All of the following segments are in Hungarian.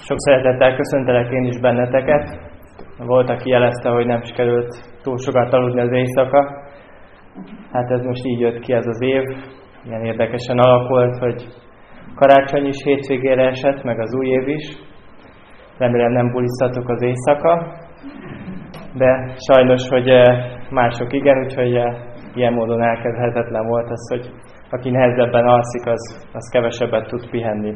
Sok szeretettel köszöntelek én is benneteket. Volt, aki jelezte, hogy nem sikerült túl sokat aludni az éjszaka. Hát ez most így jött ki ez az év. Ilyen érdekesen alakult, hogy karácsony is hétvégére esett, meg az új év is. Remélem nem bulisztatok az éjszaka. De sajnos, hogy mások igen, úgyhogy ilyen módon elkerülhetetlen volt az, hogy aki nehezebben alszik, az kevesebbet tud pihenni.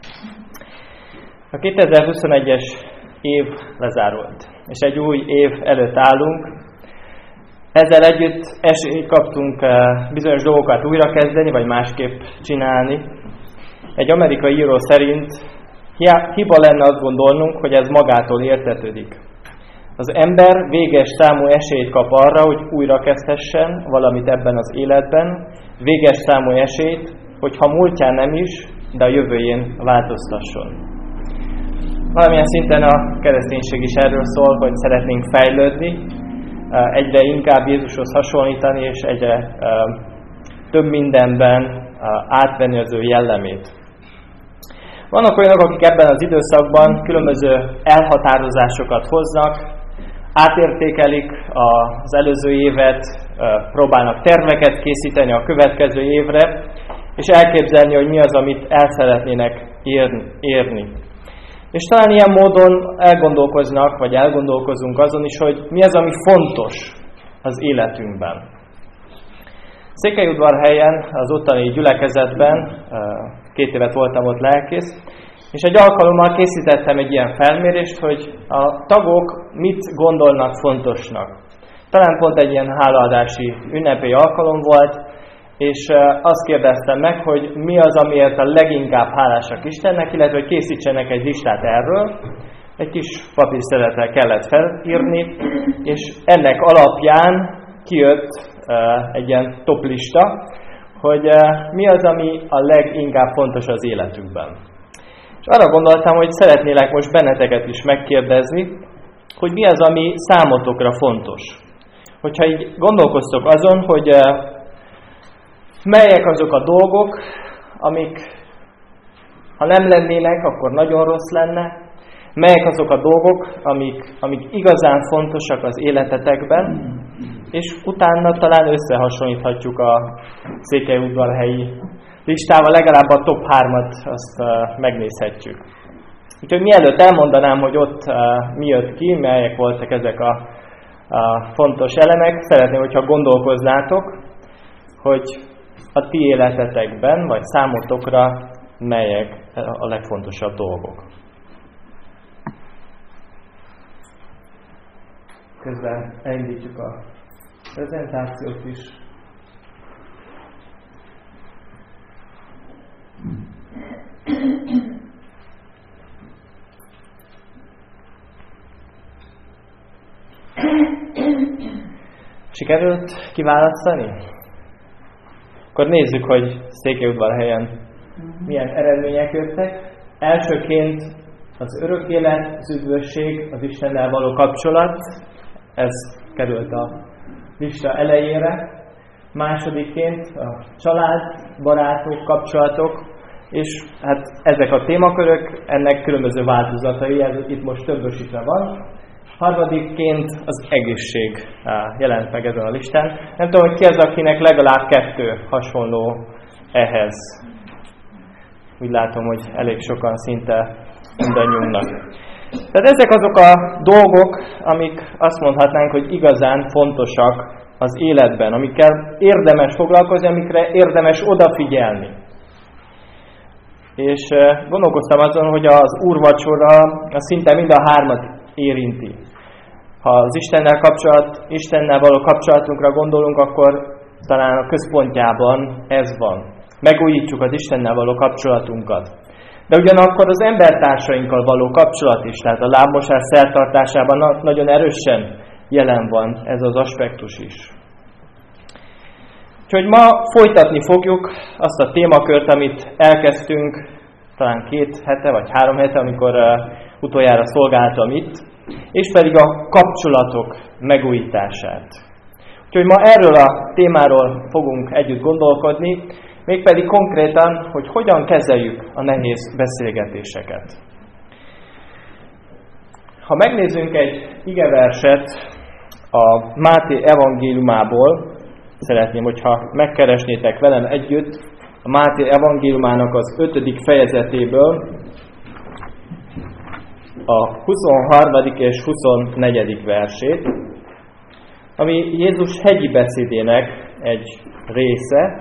A 2021-es év lezárult, és egy új év előtt állunk. Ezzel együtt esélyt kaptunk bizonyos dolgokat újrakezdeni, vagy másképp csinálni. Egy amerikai író szerint hiba lenne azt gondolnunk, hogy ez magától értetődik. Az ember véges számú esélyt kap arra, hogy újrakezdhessen valamit ebben az életben, véges számú esélyt, hogyha múltján nem is, de a jövőjén változtasson. Valamilyen szinten a kereszténység is erről szól, hogy szeretnénk fejlődni, egyre inkább Jézushoz hasonlítani, és egyre több mindenben átvenni az ő jellemét. Vannak olyanok, akik ebben az időszakban különböző elhatározásokat hoznak, átértékelik az előző évet, próbálnak terveket készíteni a következő évre, és elképzelni, hogy mi az, amit el szeretnének érni. És talán ilyen módon elgondolkoznak, vagy elgondolkozunk azon is, hogy mi az, ami fontos az életünkben. Székelyudvarhelyen, az ottani gyülekezetben, 2 évet voltam ott lelkész, és egy alkalommal készítettem egy ilyen felmérést, hogy a tagok mit gondolnak fontosnak. Talán pont egy ilyen hálaadási ünnepi alkalom volt, és azt kérdeztem meg, hogy mi az, amiért a leginkább hálásak Istennek, illetve hogy készítsenek egy listát erről. Egy kis papírszeletre kellett felírni, és ennek alapján kijött egy ilyen top lista, hogy mi az, ami a leginkább fontos az életükben. És arra gondoltam, hogy szeretnélek most benneteket is megkérdezni, hogy mi az, ami számotokra fontos. Hogyha így gondolkoztok azon, hogy melyek azok a dolgok, amik, ha nem lennének, akkor nagyon rossz lenne, melyek azok a dolgok, amik igazán fontosak az életetekben, és utána talán összehasonlíthatjuk a székelyudvarhelyi listával, legalább a top 3-at azt megnézhetjük. Úgyhogy mielőtt elmondanám, hogy ott mi jött ki, melyek voltak ezek a fontos elemek, szeretném, hogyha gondolkoznátok, hogy a ti életetekben, vagy számotokra melyek a legfontosabb dolgok. Közben elindítjuk a prezentációt is. Sikerült kiválasztani? Akkor nézzük, hogy Székelyudvarhelyen milyen eredmények jöttek. Elsőként az örök élet, az üdvösség, az Istennel való kapcsolat, ez került a lista elejére. Másodikként a család, barátok, kapcsolatok, és hát ezek a témakörök, ennek különböző változatai, itt most többösítve van. Harmadikként az egészség jelent meg ezen a listán. Nem tudom, hogy ki az, akinek legalább 2 hasonló ehhez. Úgy látom, hogy elég sokan szinte mindannyiunknak. Tehát ezek azok a dolgok, amik azt mondhatnánk, hogy igazán fontosak az életben, amikkel érdemes foglalkozni, amikre érdemes odafigyelni. És gondolkoztam azon, hogy az úrvacsora szinte mind a 3-at érinti. Ha az Istennel való kapcsolatunkra gondolunk, akkor talán a központjában ez van. Megújítjuk az Istennel való kapcsolatunkat. De ugyanakkor az embertársainkkal való kapcsolat is, tehát a lábmosás szertartásában nagyon erősen jelen van ez az aspektus is. Úgyhogy ma folytatni fogjuk azt a témakört, amit elkezdtünk talán 2 hete vagy 3 hete, amikor utoljára szolgáltam itt, és pedig a kapcsolatok megújítását. Úgyhogy ma erről a témáról fogunk együtt gondolkodni, mégpedig konkrétan, hogy hogyan kezeljük a nehéz beszélgetéseket. Ha megnézzünk egy igeverset a Máté evangéliumából, szeretném, hogyha megkeresnétek velem együtt a Máté evangéliumának az 5. fejezetéből a 23. és 24. versét, ami Jézus hegyi beszédének egy része,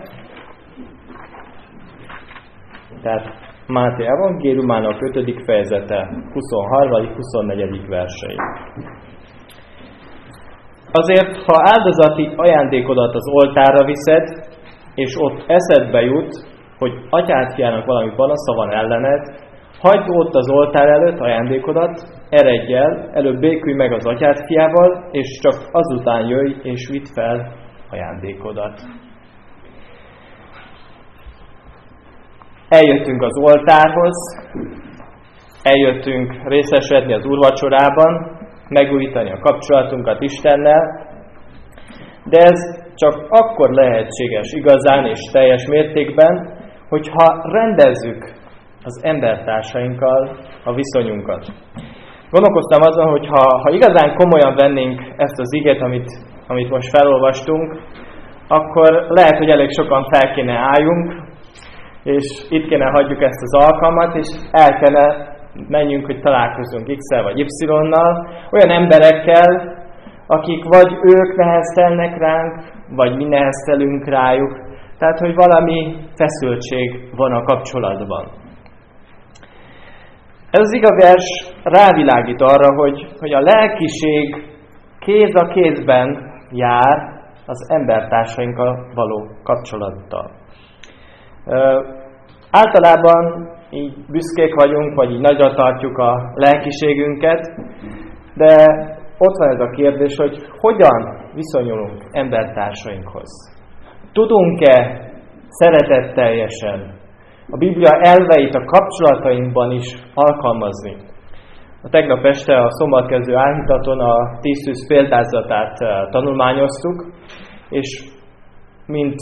tehát Máté evangéliumának 5. fejezete 23. 24. versei. Azért, ha áldozati ajándékodat az oltárra viszed, és ott eszedbe jut, hogy atyádfiának valami panasza van ellened, hagyd ott az oltár előtt ajándékodat, eredj el, előbb békülj meg az atyádfiával, és csak azután jöjj és vidd fel ajándékodat. Eljöttünk az oltárhoz, eljöttünk részesedni az úrvacsorában, megújítani a kapcsolatunkat Istennel, de ez csak akkor lehetséges igazán és teljes mértékben, hogyha rendezzük az embertársainkkal a viszonyunkat. Gondolkoztam azon, hogy ha igazán komolyan vennénk ezt az igét, amit most felolvastunk, akkor lehet, hogy elég sokan fel kéne álljunk, és itt kéne hagyjuk ezt az alkalmat, és el kéne menjünk, hogy találkozunk X-el vagy Y-nal, olyan emberekkel, akik vagy ők neheztelnek ránk, vagy mi neheztelünk rájuk. Tehát, hogy valami feszültség van a kapcsolatban. Ez az igavers rávilágít arra, hogy a lelkiség kéz a kézben jár az embertársainkkal való kapcsolattal. Általában így büszkék vagyunk, vagy így nagyra tartjuk a lelkiségünket, de ott van ez a kérdés, hogy hogyan viszonyulunk embertársainkhoz. Tudunk-e szeretetteljesen a Biblia elveit a kapcsolatainkban is alkalmazni? A tegnap este a szombatkező álhitaton a 10 szűz példázatát tanulmányoztuk, és mint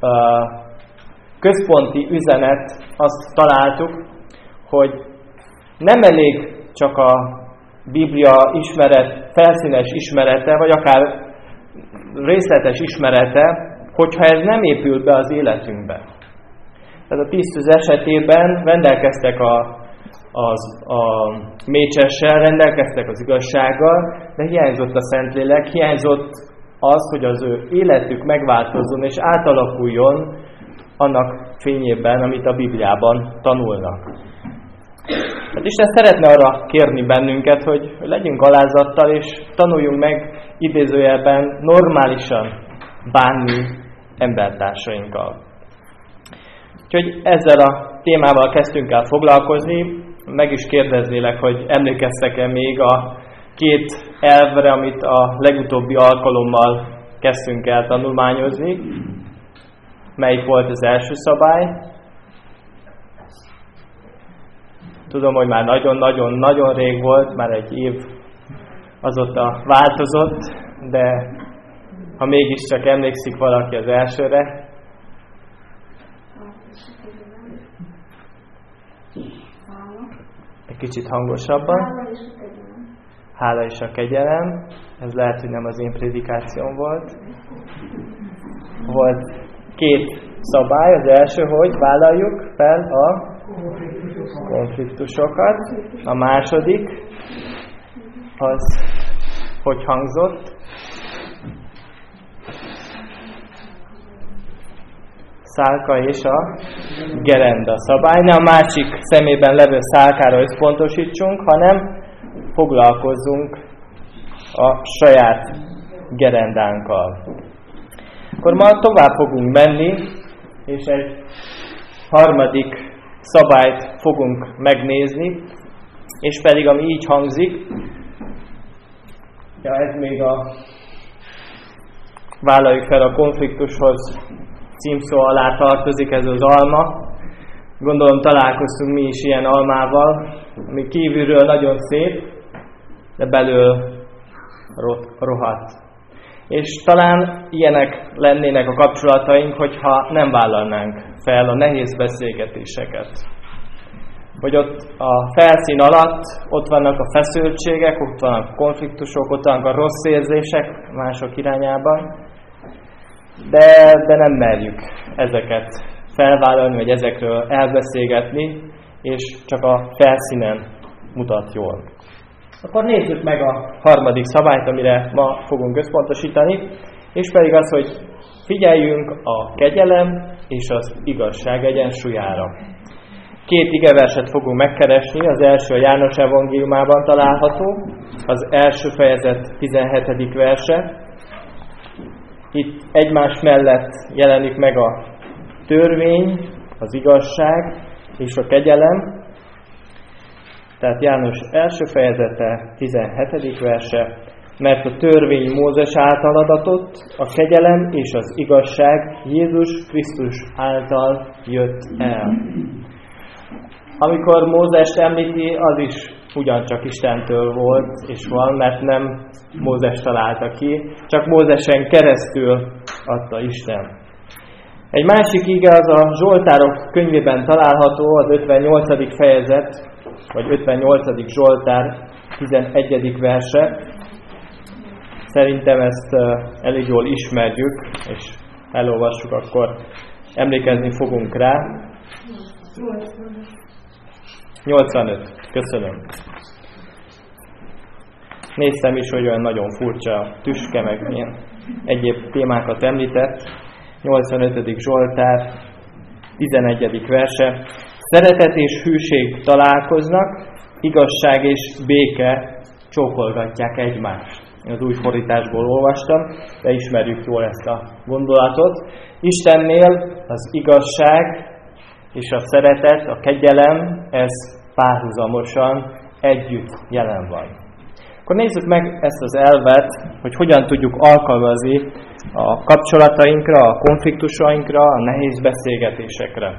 központi üzenet azt találtuk, hogy nem elég csak a Biblia felszínes ismerete, vagy akár részletes ismerete, hogyha ez nem épül be az életünkbe. Tehát a 10 szűz esetében rendelkeztek a mécsessel, rendelkeztek az igazsággal, de hiányzott a Szentlélek, hiányzott az, hogy az ő életük megváltozzon és átalakuljon annak fényében, amit a Bibliában tanulnak. Hát Isten szeretne arra kérni bennünket, hogy legyünk alázattal, és tanuljunk meg idézőjelben normálisan bánni embertársainkkal. Úgyhogy ezzel a témával kezdtünk el foglalkozni. Meg is kérdeznélek, hogy emlékeztek-e még a 2 elvre, amit a legutóbbi alkalommal kezdtünk el tanulmányozni. Melyik volt az első szabály? Tudom, hogy már nagyon-nagyon-nagyon rég volt, már egy év azóta változott, de ha mégiscsak emlékszik valaki az elsőre. Egy kicsit hangosabban. Hála és a kegyelem. Ez lehet, hogy nem az én prédikációm volt. Volt 2 szabály. Az első, hogy vállaljuk fel a konfliktusokat. A második, az hogy hangzott? Szálka és a gerenda szabály. Ne a másik szemében levő szálkára összpontosítsunk, hanem foglalkozzunk a saját gerendánkkal. Akkor ma tovább fogunk menni, és egy harmadik szabályt fogunk megnézni, és pedig ami így hangzik, ez még a vállaljuk fel a konfliktushoz címszó alá tartozik, ez az alma. Gondolom találkoztunk mi is ilyen almával, ami kívülről nagyon szép, de belül rohadt. És talán ilyenek lennének a kapcsolataink, hogyha nem vállalnánk fel a nehéz beszélgetéseket. hogy ott a felszín alatt ott vannak a feszültségek, ott vannak a konfliktusok, ott vannak a rossz érzések mások irányában, de nem merjük ezeket felvállalni, vagy ezekről elbeszélgetni, és csak a felszínen mutat jól. Akkor nézzük meg a harmadik szabályt, amire ma fogunk összpontosítani, és pedig az, hogy figyeljünk a kegyelem és az igazság egyensúlyára. 2 igeverset fogunk megkeresni, az első a János evangéliumában található, az első fejezet 17. verse. Itt egymás mellett jelenik meg a törvény, az igazság és a kegyelem. Tehát János első fejezete 17. verse, mert a törvény Mózes által adatott, a kegyelem és az igazság Jézus Krisztus által jött el. Amikor Mózest említi, az is ugyancsak Istentől volt és van, mert nem Mózes találta ki, csak Mózesen keresztül adta Isten. Egy másik ige az a Zsoltárok könyvében található, az 58. fejezet, vagy 58. Zsoltár 11. verse. Szerintem ezt elég jól ismerjük, és elolvassuk, akkor emlékezni fogunk rá. 85. Köszönöm. Néztem is, hogy olyan nagyon furcsa tüske, meg milyen egyéb témákat említett. 85. Zsoltár 11. verse. Szeretet és hűség találkoznak, igazság és béke csókolgatják egymást. Én az új fordításból olvastam, de ismerjük jól ezt a gondolatot. Istennél az igazság és a szeretet, a kegyelem, ez párhuzamosan együtt jelen van. Akkor nézzük meg ezt az elvet, hogy hogyan tudjuk alkalmazni a kapcsolatainkra, a konfliktusainkra, a nehéz beszélgetésekre.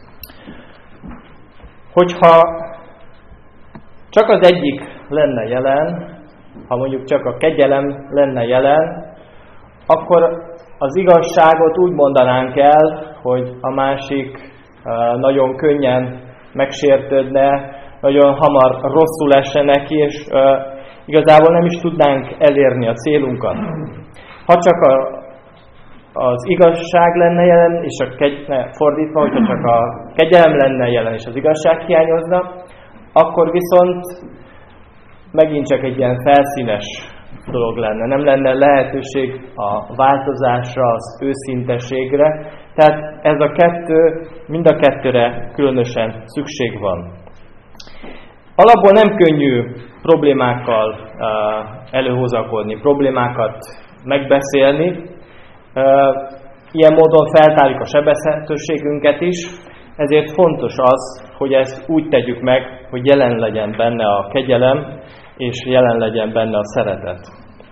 Hogyha csak az egyik lenne jelen, ha mondjuk csak a kegyelem lenne jelen, akkor az igazságot úgy mondanánk el, hogy a másik nagyon könnyen megsértődne, nagyon hamar rosszul esne neki, és igazából nem is tudnánk elérni a célunkat. Ha csak az igazság lenne jelen, és fordítva, hogyha csak a kegyelem lenne jelen, és az igazság hiányozna, akkor viszont megint csak egy ilyen felszínes dolog lenne. Nem lenne lehetőség a változásra, az őszinteségre. Tehát ez a kettő, mind a kettőre különösen szükség van. Alapból nem könnyű problémákkal előhozakodni, problémákat megbeszélni. Ilyen módon feltárjuk a sebezhetőségünket is, ezért fontos az, hogy ezt úgy tegyük meg, hogy jelen legyen benne a kegyelem, és jelen legyen benne a szeretet.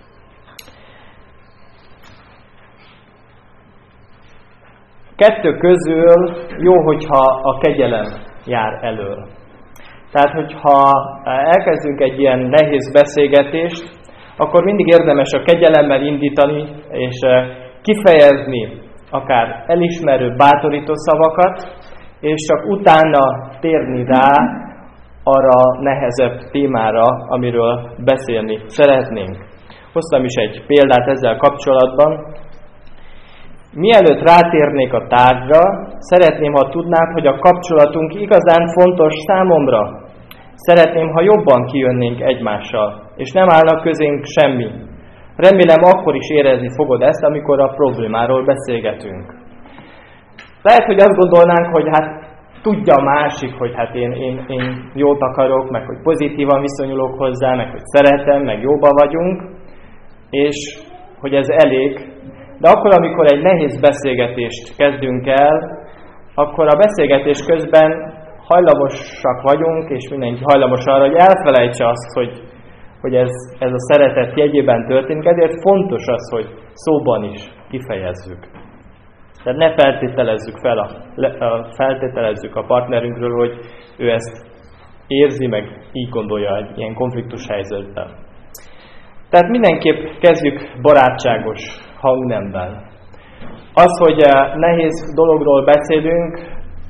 Kettő közül jó, hogyha a kegyelem jár elől. Tehát, hogyha elkezdünk egy ilyen nehéz beszélgetést, akkor mindig érdemes a kegyelemmel indítani, és kifejezni akár elismerő, bátorító szavakat, és csak utána térni rá arra nehezebb témára, amiről beszélni szeretnénk. Hoztam is egy példát ezzel kapcsolatban. Mielőtt rátérnék a tárgyra, szeretném, ha tudnák, hogy a kapcsolatunk igazán fontos számomra. Szeretném, ha jobban kijönnénk egymással, és nem állnak közénk semmi. Remélem, akkor is érezni fogod ezt, amikor a problémáról beszélgetünk. Lehet, hogy azt gondolnánk, hogy hát tudja a másik, hogy hát én jót akarok, meg hogy pozitívan viszonyulok hozzá, meg hogy szeretem, meg jóba vagyunk, és hogy ez elég. De akkor, amikor egy nehéz beszélgetést kezdünk el, akkor a beszélgetés közben hajlamosak vagyunk, és mindenki hajlamos arra, hogy elfelejtse azt, hogy ez a szeretet jegyében történik, ezért fontos az, hogy szóban is kifejezzük. Tehát ne feltételezzük a partnerünkről, hogy ő ezt érzi, meg így gondolja egy ilyen konfliktus helyzetben. Tehát mindenképp kezdjük barátságos hangnemben. Az, hogy nehéz dologról beszélünk,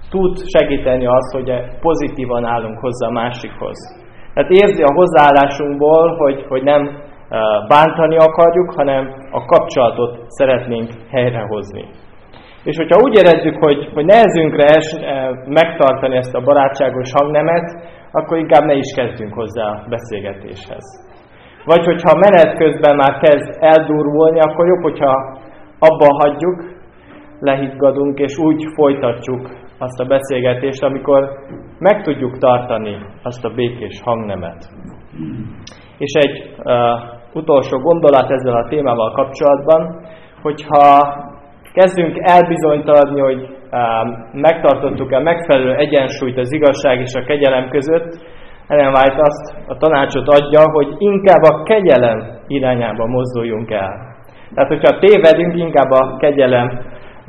tud segíteni az, hogy pozitívan állunk hozzá a másikhoz. Tehát érzi a hozzáállásunkból, hogy nem bántani akarjuk, hanem a kapcsolatot szeretnénk helyrehozni. És hogyha úgy érezzük, hogy nehezünkre megtartani ezt a barátságos hangnemet, akkor inkább ne is kezdjünk hozzá a beszélgetéshez. Vagy hogyha menet közben már kezd eldurvulni, akkor jobb, hogyha abba hagyjuk, lehiggadunk, és úgy folytatjuk azt a beszélgetést, amikor meg tudjuk tartani azt a békés hangnemet. És egy utolsó gondolat ezzel a témával kapcsolatban, hogyha kezdünk elbizonytalanodni, hogy megtartottuk-e megfelelő egyensúlyt az igazság és a kegyelem között, Ellen White azt a tanácsot adja, hogy inkább a kegyelem irányába mozduljunk el. Tehát, hogyha tévedünk, inkább a kegyelem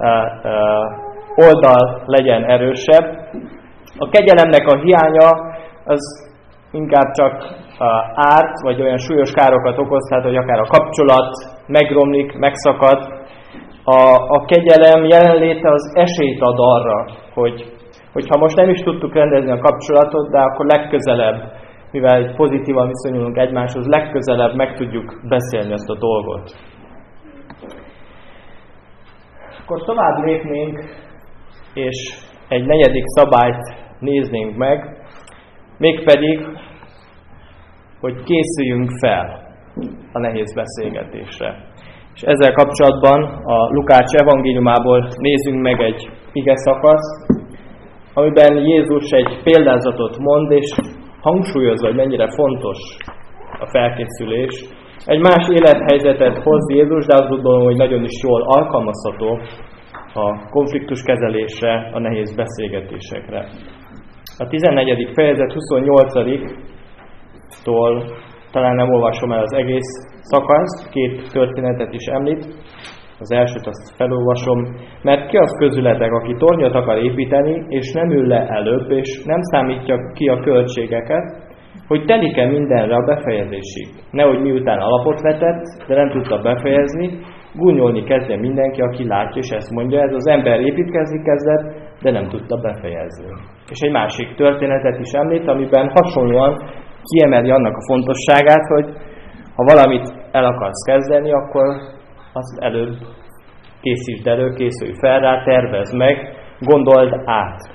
oldal legyen erősebb. A kegyelemnek a hiánya az inkább csak árt, vagy olyan súlyos károkat okozhat, hogy akár a kapcsolat megromlik, megszakad. A kegyelem jelenléte az esélyt ad arra, hogyha most nem is tudtuk rendezni a kapcsolatot, de akkor legközelebb, mivel pozitívan viszonyulunk egymáshoz, legközelebb meg tudjuk beszélni ezt a dolgot. Akkor tovább lépnénk, és egy negyedik szabályt néznénk meg, mégpedig, hogy készüljünk fel a nehéz beszélgetésre. És ezzel kapcsolatban a Lukács evangéliumából nézzünk meg egy ige szakaszt, amiben Jézus egy példázatot mond, és hangsúlyozza, hogy mennyire fontos a felkészülés. Egy más élethelyzetet hoz Jézus, de azt gondolom, hogy nagyon is jól alkalmazható a konfliktuskezelésre, a nehéz beszélgetésekre. A 14. fejezet 28-tól talán nem olvasom el az egész szakaszt, két történetet is említ. Az elsőt azt felolvasom. Mert ki az közületek, aki tornyot akar építeni, és nem ül le előbb, és nem számítja ki a költségeket, hogy telik-e mindenre a befejezésig. Nehogy miután alapot vetett, de nem tudta befejezni, gúnyolni kezdjen mindenki, aki látja, és ezt mondja, ez az ember építkezni kezdett, de nem tudta befejezni. És egy másik történetet is említ, amiben hasonlóan kiemeli annak a fontosságát, hogy ha valamit el akarsz kezdeni, akkor azt előbb készítsd elő, készülj fel rá, tervezd meg, gondold át.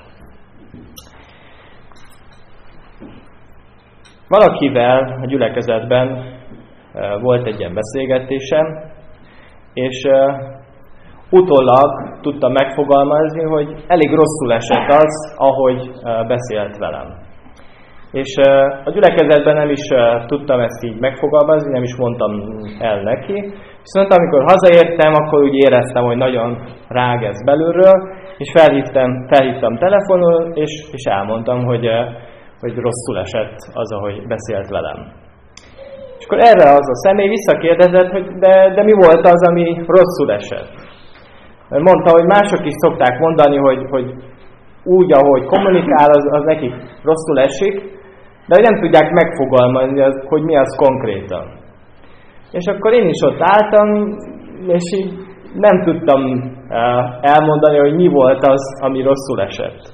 Valakivel a gyülekezetben volt egy ilyen beszélgetésem, és utólag tudtam megfogalmazni, hogy elég rosszul esett az, ahogy beszélt velem. És a gyülekezetben nem is tudtam ezt így megfogalmazni, nem is mondtam el neki. Viszont amikor hazaértem, akkor úgy éreztem, hogy nagyon rág ez belülről, és felhívtam telefonon, és elmondtam, hogy rosszul esett az, ahogy beszélt velem. És akkor erre az a személy visszakérdezett, hogy de mi volt az, ami rosszul esett? Mondta, hogy mások is szokták mondani, hogy úgy, ahogy kommunikál, az nekik rosszul esik, de hogy nem tudják megfogalmazni, hogy mi az konkrétan. És akkor én is ott álltam, és így nem tudtam elmondani, hogy mi volt az, ami rosszul esett.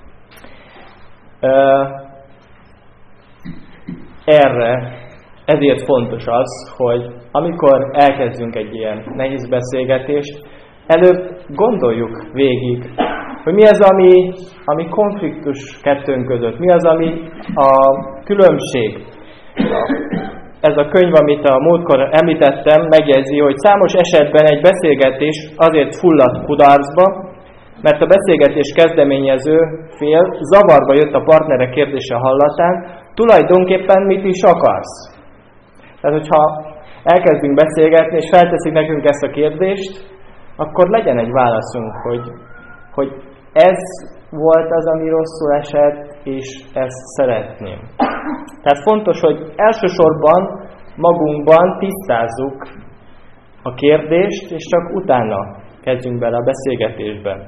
Ezért fontos az, hogy amikor elkezdünk egy ilyen nehéz beszélgetést, előbb gondoljuk végig, hogy mi az, ami konfliktus kettőnk között, mi az, ami a különbség. Ez a könyv, amit a múltkor említettem, megjegyzi, hogy számos esetben egy beszélgetés azért fulladt kudarcba, mert a beszélgetés kezdeményező fél zavarba jött a partnere kérdése hallatán, tulajdonképpen mit is akarsz? Tehát, hogyha elkezdünk beszélgetni, és felteszik nekünk ezt a kérdést, akkor legyen egy válaszunk, hogy ez volt az, ami rosszul esett, és ezt szeretném. Tehát fontos, hogy elsősorban magunkban tisztázzuk a kérdést, és csak utána kezdjünk bele a beszélgetésbe.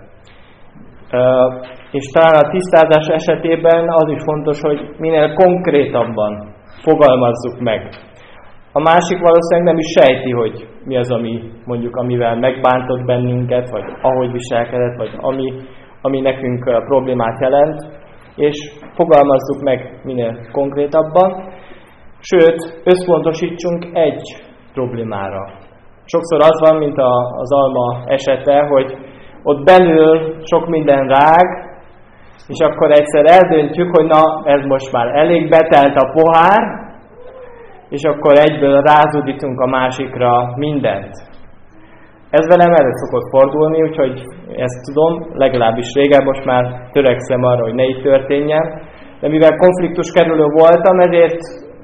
És talán a tisztázás esetében az is fontos, hogy minél konkrétabban fogalmazzuk meg. A másik valószínűleg nem is sejti, hogy mi az, ami mondjuk amivel megbántott bennünket, vagy ahogy viselkedett, vagy ami ami nekünk problémát jelent, és fogalmazzuk meg minél konkrétabban, sőt, összpontosítsunk egy problémára. Sokszor az van, mint az alma esete, hogy ott belül sok minden rág, és akkor egyszer eldöntjük, hogy na, ez most már elég, betelt a pohár, és akkor egyből rázudítunk a másikra mindent. Ez velem elő szokott fordulni, úgyhogy ezt tudom, legalábbis régen, most már törekszem arra, hogy ne így történjen. De mivel konfliktus kerülő voltam, ezért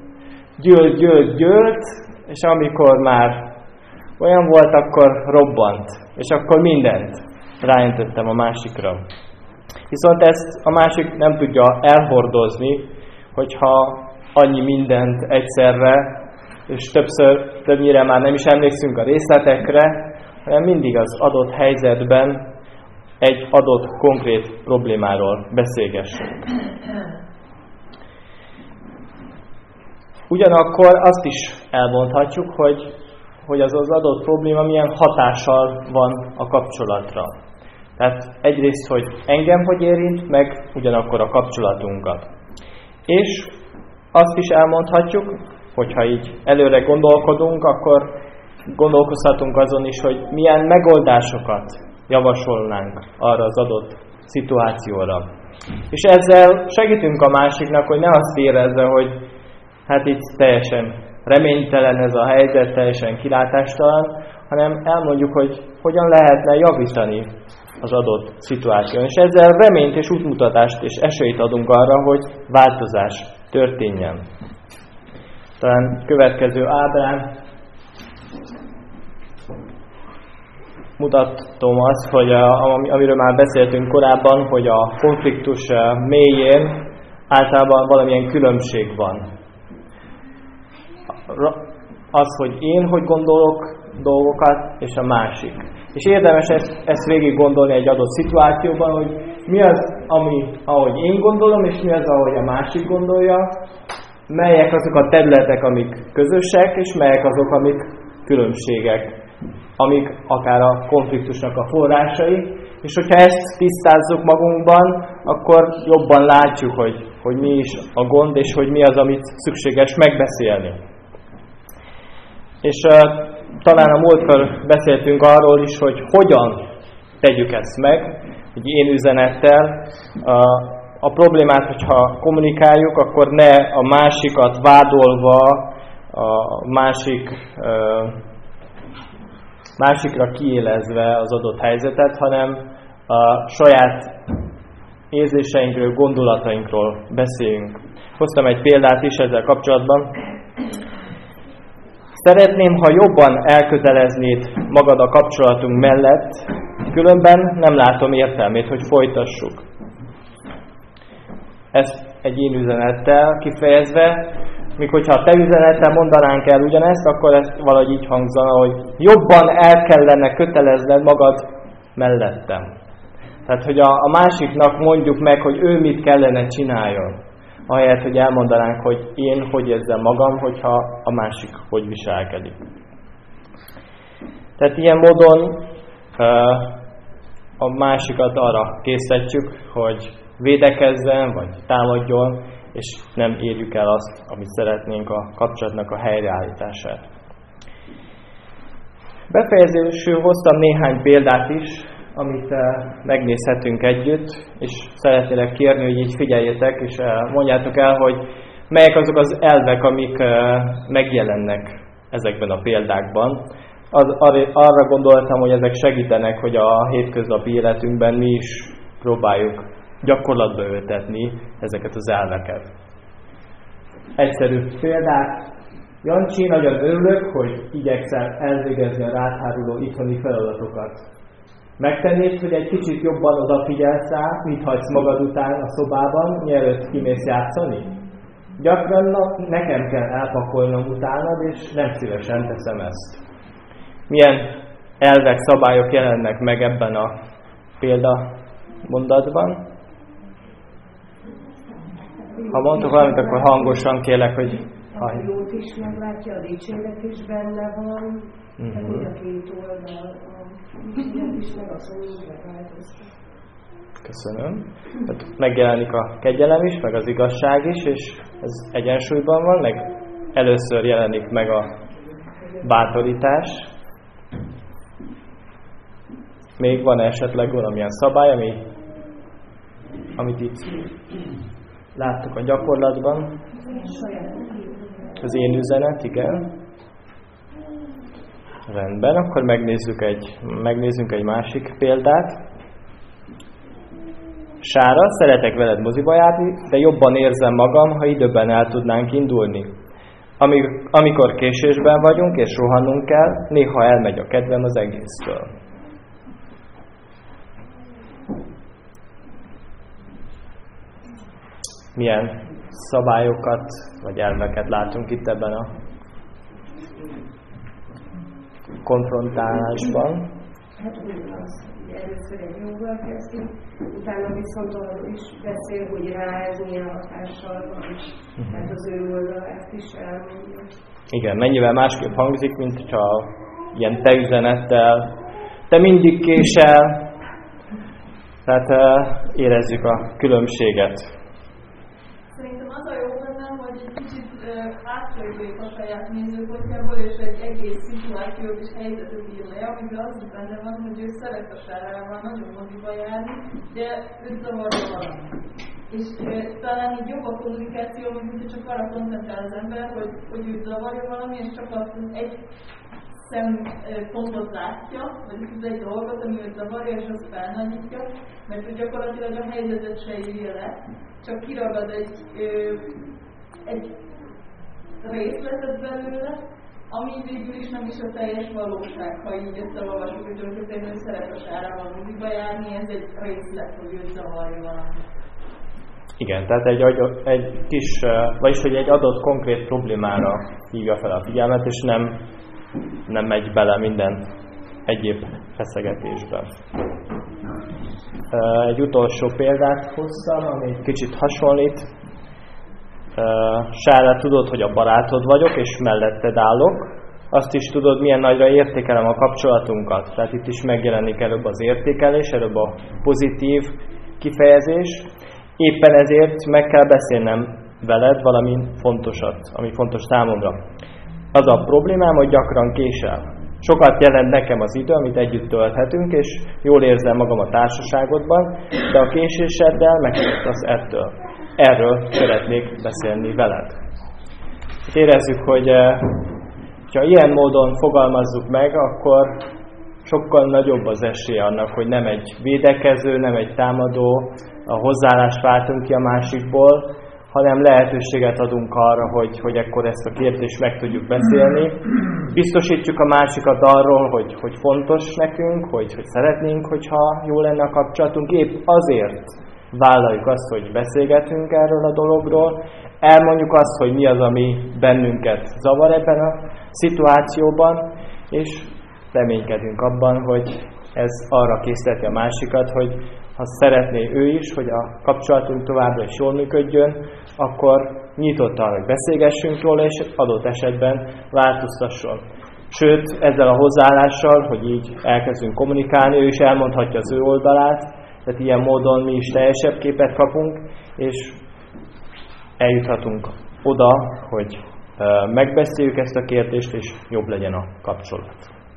győlt, és amikor már olyan volt, akkor robbant. És akkor mindent ráöntöttem a másikra. Viszont ezt a másik nem tudja elhordozni, hogyha annyi mindent egyszerre, és többnyire már nem is emlékszünk a részletekre, hanem mindig az adott helyzetben egy adott konkrét problémáról beszélgessünk. Ugyanakkor azt is elmondhatjuk, hogy az adott probléma milyen hatással van a kapcsolatra. Tehát egyrészt, hogy engem hogy érint, meg ugyanakkor a kapcsolatunkat. És azt is elmondhatjuk, hogyha így előre gondolkodunk, akkor gondolkozhatunk azon is, hogy milyen megoldásokat javasolnánk arra az adott szituációra. És ezzel segítünk a másiknak, hogy ne azt érezze, hogy hát itt teljesen reménytelen ez a helyzet, teljesen kilátástalan, hanem elmondjuk, hogy hogyan lehetne javítani az adott szituáción. És ezzel reményt és útmutatást és esélyt adunk arra, hogy változás történjen. Talán következő ábrán mutatom azt, hogy amiről már beszéltünk korábban, hogy a konfliktus mélyén általában valamilyen különbség van. Az, hogy én hogy gondolok dolgokat, és a másik. És érdemes ezt végig gondolni egy adott szituációban, hogy mi az, ahogy én gondolom, és mi az, ahogy a másik gondolja, melyek azok a területek, amik közösek, és melyek azok, amik különbségek, amik akár a konfliktusnak a forrásai. És hogyha ezt tisztázzuk magunkban, akkor jobban látjuk, hogy mi is a gond, és hogy mi az, amit szükséges megbeszélni. És talán a múltkor beszéltünk arról is, hogy hogyan tegyük ezt meg, egy én üzenettel. A problémát, hogyha kommunikáljuk, akkor ne a másikat vádolva, a másikra kiélezve az adott helyzetet, hanem a saját érzéseinkről, gondolatainkról beszéljünk. Hoztam egy példát is ezzel kapcsolatban. Szeretném, ha jobban elköteleznéd magad a kapcsolatunk mellett, különben nem látom értelmét, hogy folytassuk. Ezt egy én üzenettel kifejezve, míg hogyha a te üzenettel mondanánk el ugyanezt, akkor ez valahogy így hangzana, hogy jobban el kellene kötelezned magad mellettem. Tehát, hogy a másiknak mondjuk meg, hogy ő mit kellene csináljon, ahelyett, hogy elmondanánk, hogy én hogy érzem magam, hogyha a másik hogy viselkedik. Tehát ilyen módon a másikat arra készítjük, hogy védekezzen, vagy támadjon, és nem érjük el azt, amit szeretnénk, a kapcsolatnak a helyreállítását. Befejezésül hoztam néhány példát is, amit megnézhetünk együtt, és szeretnélek kérni, hogy így figyeljetek, és mondjátok el, hogy melyek azok az elvek, amik megjelennek ezekben a példákban. Arra gondoltam, hogy ezek segítenek, hogy a hétköznapi életünkben mi is próbáljuk gyakorlatba ültetni ezeket az elveket. Egyszerű példák. Jancsi, nagyon örülök, hogy igyekszel elvégezni a rád háruló itthoni feladatokat. Megtennéd, hogy egy kicsit jobban odafigyelsz rá, mit hagysz magad után a szobában, mielőtt kimész játszani? Gyakran nekem kell elpakolnom utánad, és nem szívesen teszem ezt. Milyen elvek, szabályok jelennek meg ebben a példamondatban? Ha mondtok valamit, akkor hangosan kérlek, hogy... A jót is meglátja, a dicséret is benne van, tehát mind a két oldal, a dicséret is meg a szó is megváltoztat. Köszönöm. Tehát megjelenik a kegyelem is, meg az igazság is, és ez egyensúlyban van, meg először jelenik meg a bátorítás. Még van esetleg valamilyen szabály, amit itt láttuk a gyakorlatban? Az én üzenet, igen. Rendben, akkor megnézzünk egy másik példát. Sára, szeretek veled moziba járni, de jobban érzem magam, ha időben el tudnánk indulni. Amikor késésben vagyunk és rohannunk kell, néha elmegy a kedvem az egésztől. Milyen szabályokat vagy elveket látunk itt ebben a konfrontálásban? Hát ugyanaz. Először egy jóval kezdünk, utána viszont arról is beszél, hogy rá ez milyen hatással van, és tehát az ő oldalát is elmondja. Igen, mennyivel másképp hangzik, mint csak ilyen te üzenettel, te mindig késel, tehát érezzük a különbséget. Szerintem az a jó benne, hogy egy kicsit átforduljuk a saját nézőpontjából, és egy egész szituációt és helyzetet ír le, amiben az is benne van, hogy ő szeret a Sárával nagyon moziba járni, de őt zavarja valami. És talán így jobb a kommunikáció, mint csak arra koncentrál az ember, hogy őt zavarja valami, és csak azt egy szempontot látja, vagy ez egy dolgot, ami őt zavarja, és azt felnagyítja, mert hogy gyakorlatilag a helyzetet se írja le, csak kiragad egy részletet belőle, ami végül is nem is a teljes valóság, ha így összeolvasjuk, hogy tulajdonképpen ő szeret a Sárával moziba járni, ez egy részlet, hogy őt zavarja valami. Igen, tehát egy kis, vagyis hogy egy adott konkrét problémára hívja fel a figyelmet, és nem megy bele minden egyéb feszegetésbe. Egy utolsó példát hoztam, ami egy kicsit hasonlít. Sára, tudod, hogy a barátod vagyok, és melletted állok. Azt is tudod, milyen nagyra értékelem a kapcsolatunkat. Tehát itt is megjelenik előbb az értékelés, előbb a pozitív kifejezés. Éppen ezért meg kell beszélnem veled valami fontosat, ami fontos számomra. Az a problémám, hogy gyakran késel. Sokat jelent nekem az idő, amit együtt tölthetünk, és jól érzem magam a társaságodban, de a késéseddel megszoktasz ettől. Erről szeretnék beszélni veled. Érezzük, hogy ha ilyen módon fogalmazzuk meg, akkor sokkal nagyobb az esélye annak, hogy nem egy védekező, nem egy támadó, a hozzáállást váltunk ki a másikból, hanem lehetőséget adunk arra, hogy ekkor ezt a kérdést meg tudjuk beszélni. Biztosítjuk a másikat arról, hogy fontos nekünk, hogy szeretnénk, hogyha jó lenne a kapcsolatunk. Épp azért vállaljuk azt, hogy beszélgetünk erről a dologról, elmondjuk azt, hogy mi az, ami bennünket zavar ebben a szituációban, és reménykedünk abban, hogy ez arra készíteti a másikat, hogy ha szeretné ő is, hogy a kapcsolatunk továbbra is jól működjön, akkor nyitott arra, hogy beszélgessünk róla, és adott esetben változtasson. Sőt, ezzel a hozzáállással, hogy így elkezdünk kommunikálni, ő is elmondhatja az ő oldalát, tehát ilyen módon mi is teljesebb képet kapunk, és eljuthatunk oda, hogy megbeszéljük ezt a kérdést, és jobb legyen a kapcsolat.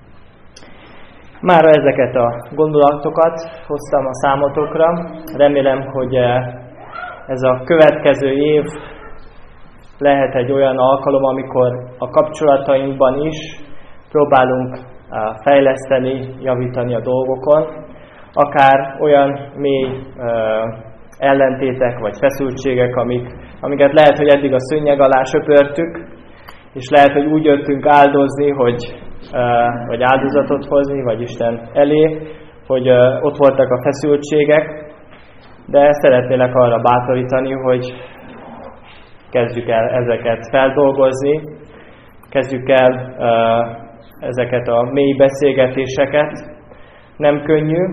Mára ezeket a gondolatokat hoztam a számotokra. Remélem, hogy ez a következő év lehet egy olyan alkalom, amikor a kapcsolatainkban is próbálunk fejleszteni, javítani a dolgokon. Akár olyan mély ellentétek vagy feszültségek, amiket lehet, hogy eddig a szőnyeg alá söpörtük, és lehet, hogy úgy jöttünk áldozni, vagy áldozatot hozni, vagy Isten elé, hogy ott voltak a feszültségek, de szeretnélek arra bátorítani, hogy kezdjük el ezeket feldolgozni, kezdjük el ezeket a mély beszélgetéseket. Nem könnyű,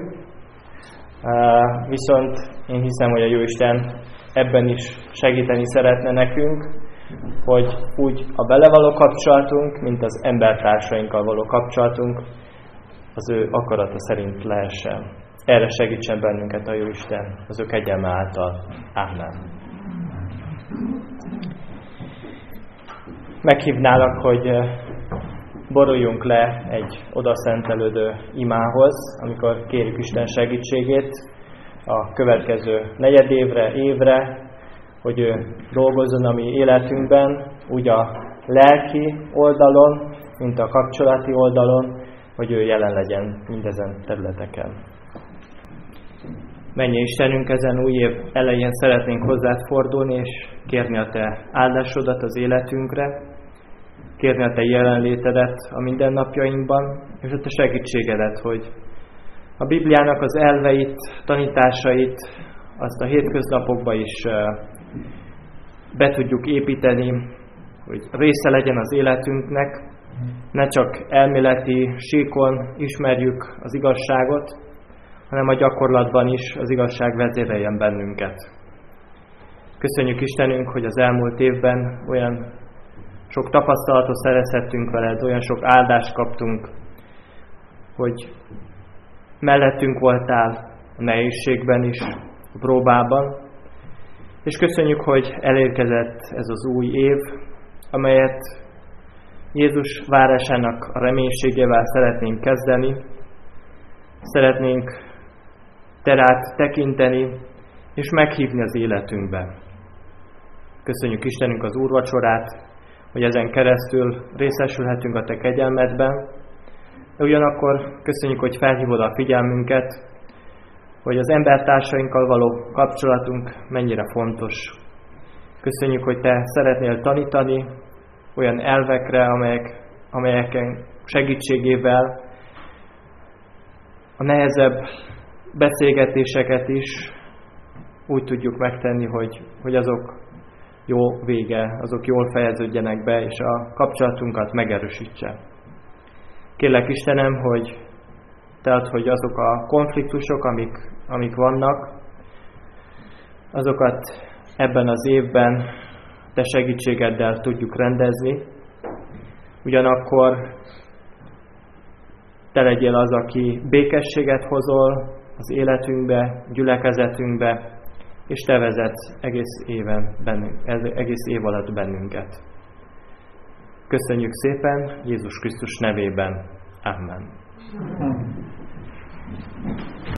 viszont én hiszem, hogy a Jóisten ebben is segíteni szeretne nekünk, hogy úgy a vele való kapcsolatunk, mint az embertársainkkal való kapcsolatunk az ő akarata szerint lehessen. erre segítsen bennünket a Jóisten az ő kegyelme által. Amen. Meghívnálak, hogy boruljunk le egy odaszentelődő imához, amikor kérjük Isten segítségét a következő negyedévre, évre, hogy ő dolgozzon a mi életünkben, úgy a lelki oldalon, mint a kapcsolati oldalon, hogy ő jelen legyen mindezen területeken. Mennyei Istenünk, ezen új év elején szeretnénk hozzád fordulni, és kérni a Te áldásodat az életünkre, kérni a Te jelenlétedet a mindennapjainkban, és a Te segítségedet, hogy a Bibliának az elveit, tanításait, azt a hétköznapokba is be tudjuk építeni, hogy része legyen az életünknek, ne csak elméleti síkon ismerjük az igazságot, hanem a gyakorlatban is az igazság vezéreljen bennünket. Köszönjük Istenünk, hogy az elmúlt évben olyan sok tapasztalatot szerezhettünk veled, olyan sok áldást kaptunk, hogy mellettünk voltál a nehézségben is, a próbában, és köszönjük, hogy elérkezett ez az új év, amelyet Jézus várásának a reménységével szeretnénk kezdeni, szeretnénk Te rád tekinteni, és meghívni az életünkbe. Köszönjük Istenünk az úrvacsorát, hogy ezen keresztül részesülhetünk a Te kegyelmedben, de ugyanakkor köszönjük, hogy felhívod a figyelmünket, hogy az embertársainkkal való kapcsolatunk mennyire fontos. Köszönjük, hogy Te szeretnél tanítani olyan elvekre, amelyeken segítségével a nehezebb beszélgetéseket is úgy tudjuk megtenni, hogy azok jó vége, azok jól fejeződjenek be, és a kapcsolatunkat megerősítse. Kérlek Istenem, hogy Te add, hogy azok a konfliktusok, amik vannak, azokat ebben az évben Te segítségeddel tudjuk rendezni. Ugyanakkor Te legyél az, aki békességet hozol az életünkbe, gyülekezetünkbe, és Te vezetsz egész év alatt bennünket. Köszönjük szépen, Jézus Krisztus nevében. Amen.